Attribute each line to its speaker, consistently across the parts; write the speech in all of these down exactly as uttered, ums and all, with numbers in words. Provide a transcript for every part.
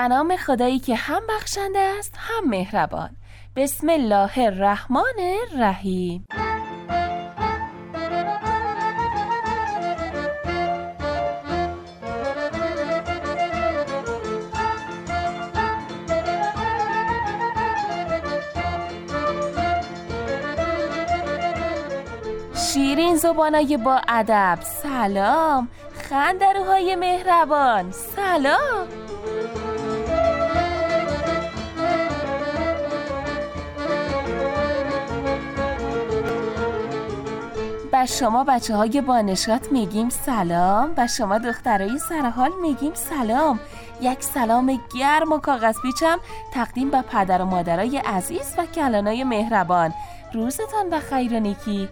Speaker 1: به نام خدایی که هم بخشنده است هم مهربان. بسم الله الرحمن الرحیم. شیرین زبانای با ادب سلام، خندروهای مهربان سلام. و شما بچه های با نشاط میگیم سلام و شما دخترای سرحال میگیم سلام. یک سلام گرم و کاغذ پیچم تقدیم به پدر و مادرای عزیز و کلانای مهربان. روزتان بخیر و نیکی.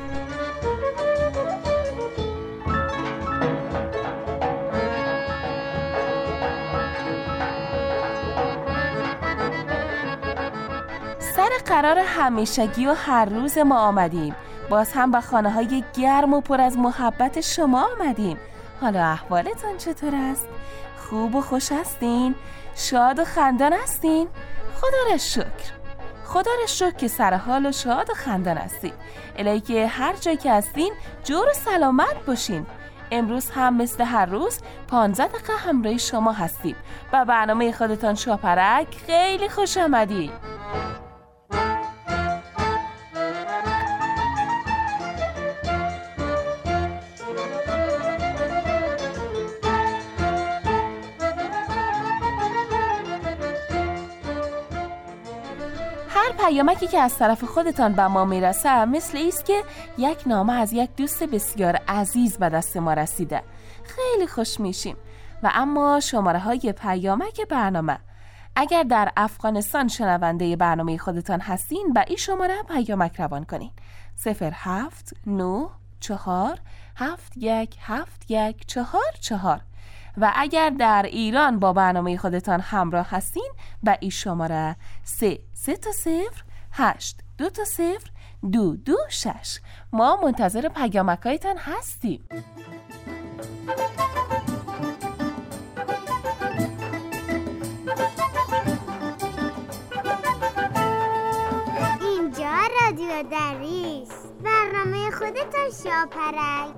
Speaker 1: سر قرار همیشگی و هر روز ما آمدیم. باز هم به خانه های گرم و پر از محبت شما آمدیم. حالا احوالتان چطور است؟ خوب و خوش هستین؟ شاد و خندان هستین؟ خدا را شکر. خدا را شکر که سر حال و شاد و خندان هستین. الهی که هر جای که هستین جور و سلامت باشین. امروز هم مثل هر روز پانزده دقیقه همراه شما هستیم و برنامه خودتان شاپرک خیلی خوش آمدید. پیامکی که از طرف خودتان به ما میرسه مثل ایست که یک نامه از یک دوست بسیار عزیز به دست ما رسیده. خیلی خوش میشیم. و اما شماره های پیامک برنامه، اگر در افغانستان شنونده برنامه خودتان هستین به این شماره پیامک روان کنین: صفر هفت نه چهار هفت یک هفت یک چهار چهار. و اگر در ایران با برنامه خودتان همراه هستین به این شماره سه سه تا صفر هشت دو تا صفر دو دو شش. ما منتظر پیامکایتان هستیم.
Speaker 2: اینجا رادیو دریس، برنامه خودتان شاپرک.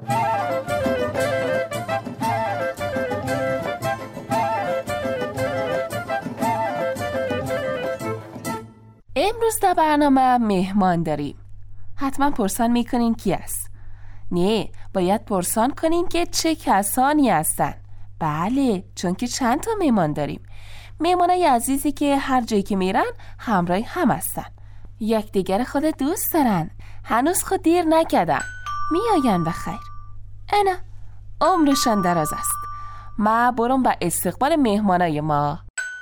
Speaker 1: امروز در برنامه مهمان داریم. حتما پرسان میکنین کی است؟ نه، باید پرسان کنین که چه کسانی هستن. بله، چون که چند تا مهمان داریم. مهمانای عزیزی که هر جایی که میرن همراه هم هستن. یک دیگر خود دوست دارن. هنوز خود دیر نکردن، میاین بخیر. انا عمرشان دراز است. ما برم به استقبال مهمانای ما.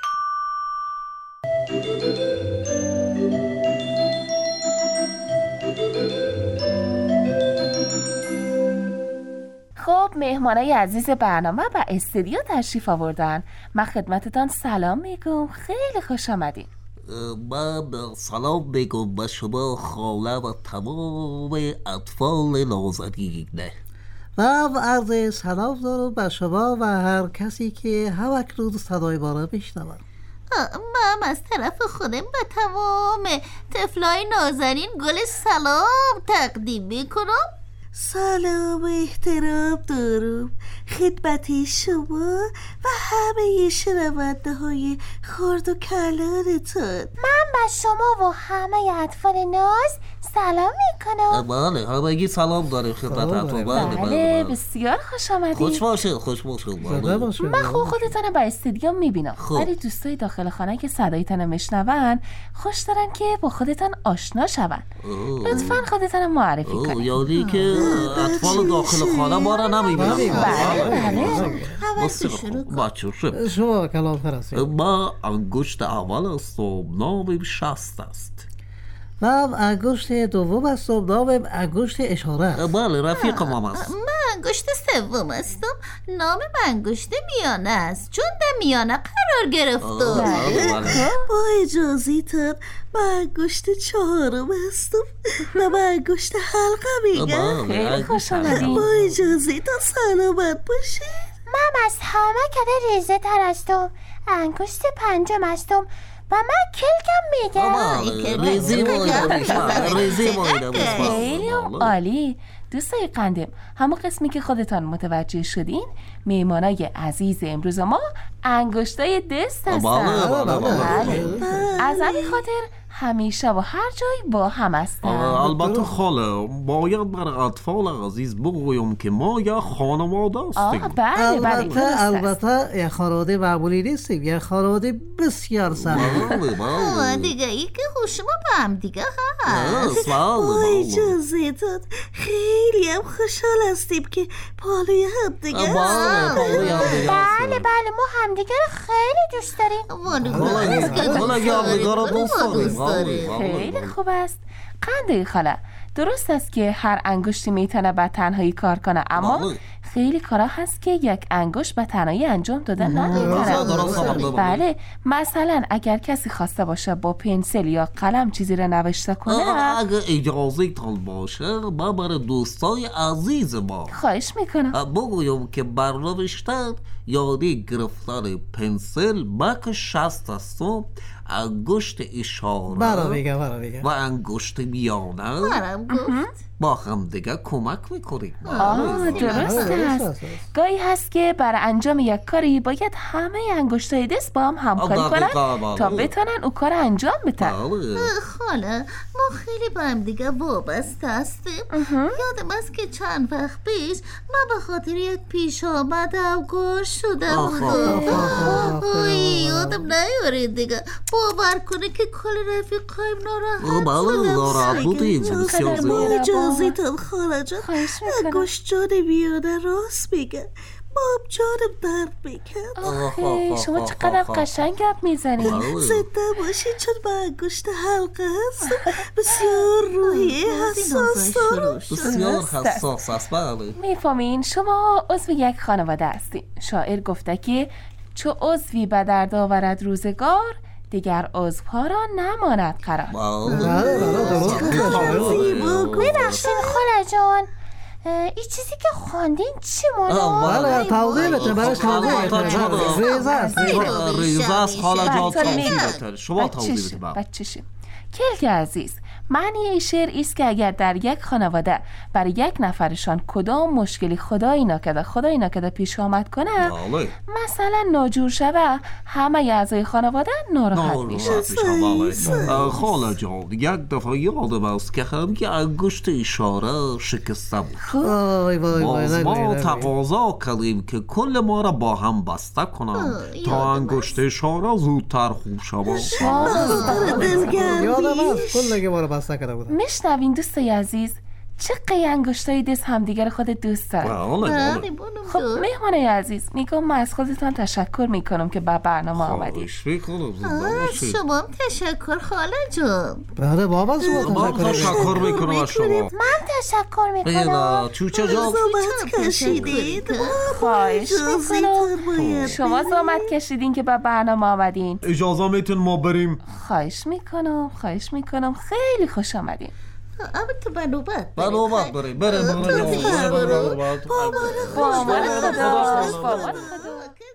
Speaker 1: خب مهمانای عزیز برنامه به استودیو تشریف آوردن. من خدمتتان سلام میگم، خیلی خوش آمدین.
Speaker 3: من سلام میگم به شما خاله و تمام اطفال نازنین.
Speaker 4: و عرض سلام دارم به شما و هر کسی که هم اکنون صدای ما را میشنود.
Speaker 5: من از طرف خودم به تمام طفلای نازنین گل سلام تقدیم میکنم.
Speaker 6: سلام و احترام دارم خدمت شما و همه شنونده های خرد و کلانتون.
Speaker 2: من به شما و همه اطفال ناز سلام میکنم.
Speaker 3: بله، همگی سلام داریم خدمتتون.
Speaker 1: بله، بسیار خوش آمدید.
Speaker 3: خوش باشید، خوش باشید.
Speaker 1: من خوب خودتان با استودیو میبینم، ولی دوستای داخل خانه که صدایتان میشنون خوش دارن که با خودتان آشنا شون. لطفاً خودتان معرفی کنید.
Speaker 3: یعنی که اطفال داخل خانه ما را نمیبینم.
Speaker 1: بله بله.
Speaker 3: بچه شد
Speaker 4: شما کلام فرستید.
Speaker 3: ما انگشت اول هستم، نامم شست است.
Speaker 4: من انگشت دوم هستم، نامم انگشت اشاره است.
Speaker 3: بله، رفیق مام است.
Speaker 5: من انگشت سوم هستم، نام من انگشت میانه است، چون در میانه قرار گرفتم.
Speaker 6: با اجازه‌تان من انگشت چهارم هستم و من انگشت حلقه میگم.
Speaker 1: خیلی خوش آمدید.
Speaker 6: با اجازه‌تان سلامت باشید.
Speaker 2: من از همه کده ریزه تر هستم، انگشت پنجم هستم و من کلکم میگم.
Speaker 3: ریزی بایدم ریزی بایدم.
Speaker 1: خیلی عالی دوستای قندم. همون قسمی که خودتان متوجه شدین، میهمانای عزیز امروز ما انگشتای دست هستن. بله. از همین خاطر همیشه و هر جای با هم هستن.
Speaker 3: البته خاله باید برای اطفال عزیز بگویم که ما یک خانواده هستیم.
Speaker 1: بله بله
Speaker 4: البته البته یک خانواده معمولی نیستیم، یک خانواده بسیار سخت.
Speaker 5: دیگه ای که خوشما با هم دیگه هست.
Speaker 6: با اجازه داد خیلی هم خوشحال هستیم که پالوی هم دیگه هست.
Speaker 2: بله بله ما هم دیگه رو خیلی دوست داریم.
Speaker 1: خیلی خوب است. قنده خاله، درست است که هر انگشتی میتونه به تنهایی کار کنه، اما خیلی کارا هست که یک انگشت به تنهایی انجام دادن نمیتونه. بله، مثلا اگر کسی خواسته باشه با پنسل یا قلم چیزی رو نوشته کنه،
Speaker 3: اگر اجازه تان باشه با برای دوستای عزیز ما
Speaker 1: خواهش میکنم
Speaker 3: بگویم که بر نوشتن یادی گرفتن پنسل بک شست است و انگشت اشاره
Speaker 4: برا بگم برا بگم
Speaker 3: و انگشت میانه
Speaker 5: برام گفت
Speaker 3: با هم دیگه کمک میکنیم.
Speaker 1: آه درست است. گاهی هست که برای انجام یک کاری باید همه انگشتای دست با هم همکاری کنن تا بتونن او کار انجام بدن.
Speaker 5: خاله ما خیلی با هم دیگه وابسته هستیم. یادم است که چند وقت پیش من به خاطر یک پیش آمدم گوش شدم. اوی یادم نیارید دیگه. باور کنه که کل رفیقایم ناراحت
Speaker 3: بله ناراحت بودیم.
Speaker 6: اجازه‌تان خاله جان، انگشت جان میانه راست میگه، باب جانم درد میکن.
Speaker 1: آخه شما چقدر قشنگ گپ میزنید.
Speaker 6: زنده باشید چون با انگشت حلقه هست بسیار روحی حساس دارم.
Speaker 3: بسیار حساس است. بله
Speaker 1: میفهمین شما عضو یک خانواده هستید. شاعر گفته که چو عضوی به درد آورد روزگار، دیگر عضوها را نماند قرار.
Speaker 2: ببخشید خاله جان، این چیزی که خواندین چی مانا؟
Speaker 4: بله توضیح بده برش توضیح بده. ریزه است
Speaker 3: ریزه است خاله جان. توضیح بده شما توضیح بده.
Speaker 1: بچه‌شیم کلک عزیز، معنی این شعر است که اگر در یک خانواده برای یک نفرشان کدام مشکلی خدایی نکرده خدایی نکرده پیش آمد کنه، مثلا ناجور شده، همه اعضای خانواده ناراحت میشن.
Speaker 3: خاله جان یک دفعه یادم است که هم که انگشت اشاره شکسته بود. باز ما تقاضا کردیم که کل ما را با هم بسته کنم تا انگشت اشاره زودتر خوب شود.
Speaker 4: یادم است کل ما را بسته کرده بودم.
Speaker 1: میشنوین دوستای عزیز چه قی انگشتای دست همدیگر خود دوست دارن. خب مهمانای عزیز میگم من از خودتان تشکر میکنم که به برنامه آمدید.
Speaker 5: شما هم تشکر خاله جان.
Speaker 4: بله بابا شما
Speaker 3: تشکر میکنم از شما.
Speaker 2: من تشکر میکنم.
Speaker 3: چوچه جان
Speaker 6: زحمت کشیدید.
Speaker 1: خواهش میکنم. شما زحمت کشیدین که به برنامه آمدین.
Speaker 3: اجازه میتون ما بریم؟
Speaker 1: خواهش میکنم خواهش میکنم خیلی خوش آمدین.
Speaker 5: اما تو به نوبت
Speaker 3: به نوبت بریم بریم
Speaker 1: با امان خدا. با امان خدا.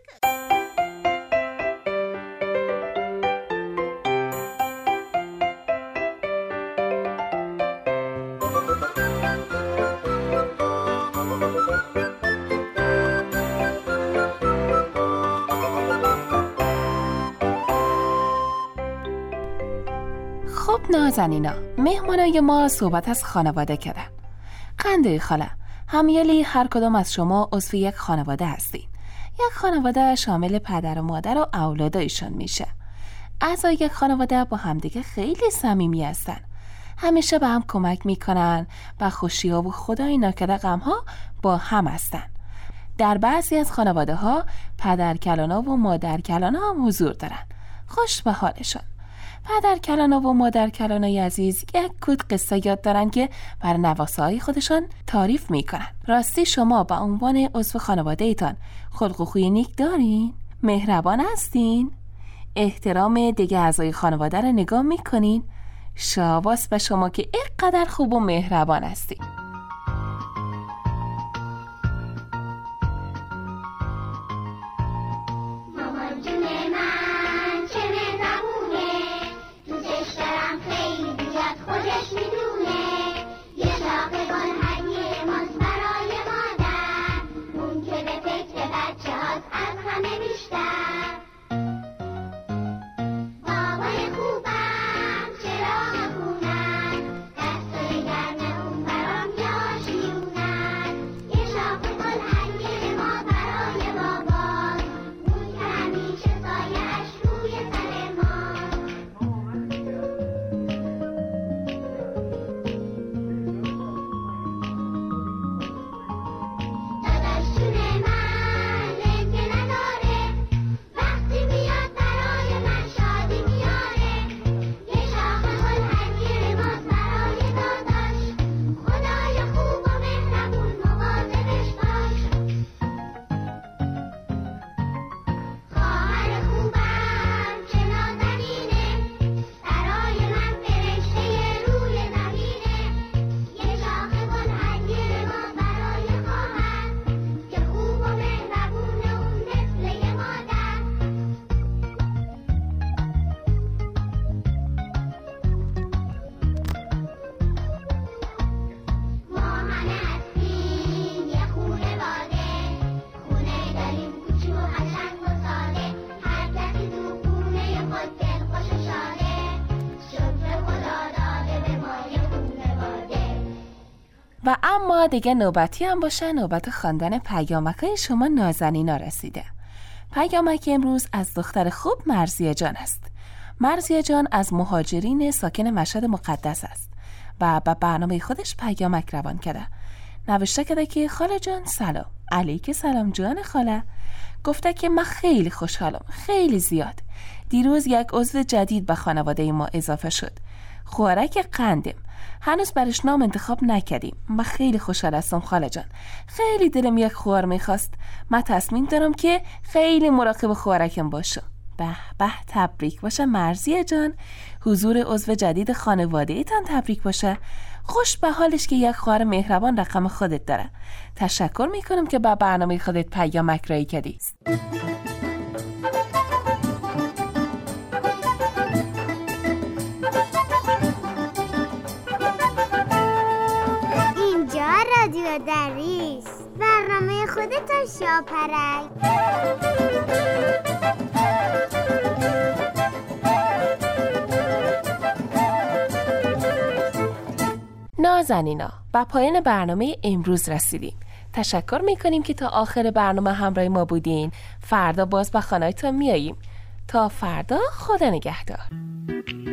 Speaker 1: خب نازنینا، مهمانای ما صحبت از خانواده کردن. قنده خاله، همیالی هر کدام از شما عضو یک خانواده هستید. یک خانواده شامل پدر و مادر و اولادایشان میشه. اعضای یک خانواده با همدیگه خیلی صمیمی هستن. همیشه به هم کمک میکنن و خوشی‌ها و خدای ناکرده غم‌ها با هم هستن. در بعضی از خانواده ها پدر کلانا و مادر کلانا هم حضور دارن. خوش به حالشان. پدر کلانا و مادر کلانای عزیز یک کد قصه یاد دارن که بر نواسای خودشان تعریف میکنن. راستی شما با عنوان عضو خانواده ایتان خلق و خوی نیک دارین؟ مهربان هستین؟ احترام دیگه اعضای خانواده رو نگاه میکنین؟ شاباس به شما که اینقدر خوب و مهربان هستین. و اما دیگه نوبتی هم باشه، نوبت خواندن پیامک‌های شما نازنینا رسیده. پیامک امروز از دختر خوب مرضیه جان است. مرضیه جان از مهاجرین ساکن مشهد مقدس است و به برنامه خودش پیامک روان کرده. نوشته کرده که خاله جان سلام. علیک سلام جان خاله. گفته که من خیلی خوشحالم، خیلی زیاد. دیروز یک عضو جدید به خانواده ما اضافه شد. خوارک قندم. هنوز برش نام انتخاب نکردیم. من خیلی خوشحال هستم خاله جان. خیلی دلم یک خوار میخواست. من تصمیم دارم که خیلی مراقب خوارکم باشم. به به تبریک باشه مرضیه جان. حضور عضو جدید خانواده ایتان تبریک باشه. خوش به حالش که یک خواهر مهربان رقم خودت داره. تشکر میکنم که با برنامه خودت پیامک رایی کردی.
Speaker 2: اینجا رادیو دریس، برنامه خودت شاپرک.
Speaker 1: نازنینا، با پایان برنامه امروز رسیدیم. تشکر میکنیم که تا آخر برنامه همراه ما بودین. فردا باز به خانه‌تون میاییم. تا فردا، خدا نگهدار.